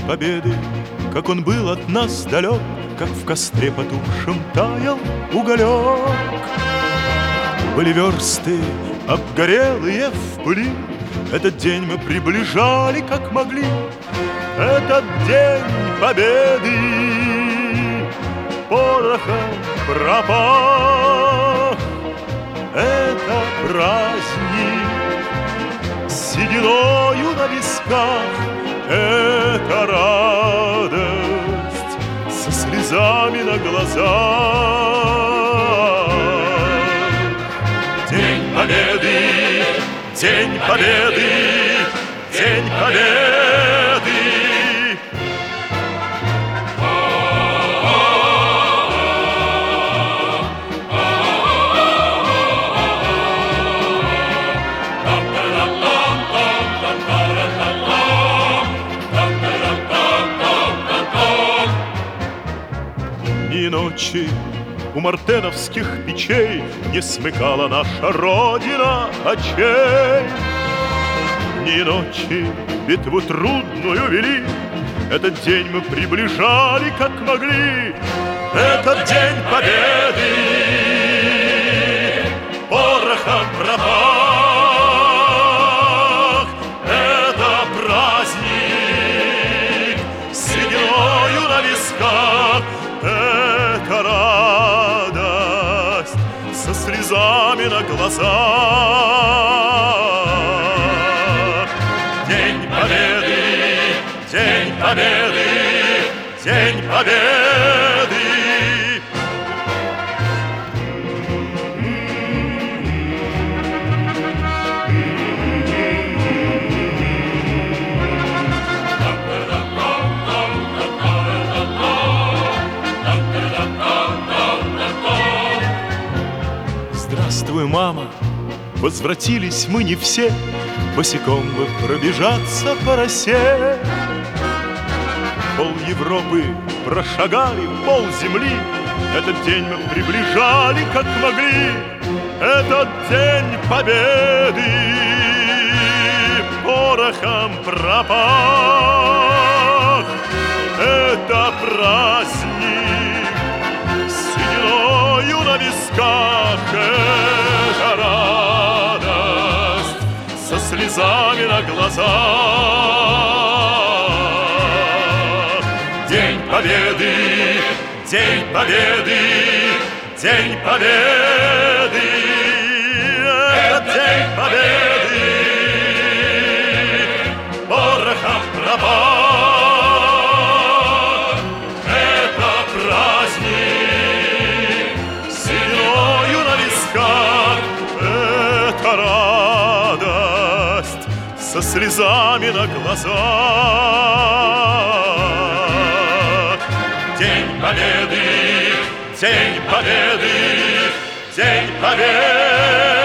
победы, как он был от нас далек, как в костре потухшем таял уголек. Были версты обгорелые в пыли, этот день мы приближали, как могли. Этот день победы порохом пропах. Это праздник с сединою на висках. Это радость со слезами на глазах. День победы, день победы, день победы. Ни ночи у мартеновских печей не смыкала наша Родина очей. Ни ночи битву трудную вели, этот день мы приближали, как могли. Этот день победы порохом пропах. Это праздник с сединою на висках. Это радость со слезами на глазах. День победы, день победы, день победы. Здравствуй, мама, возвратились мы не все, босиком бы пробежаться по росе. Пол Европы прошагали, пол земли, этот день мы приближали, как могли. Этот день победы порохом пропах. Это праздник с сединою на висках. Это радость со слезами на глазах. День победы, день победы, день победы. Это день победы порохом пропах. Это праздник с сединою на висках. Это радость со слезами на глазах. День победы, день победы, день победы.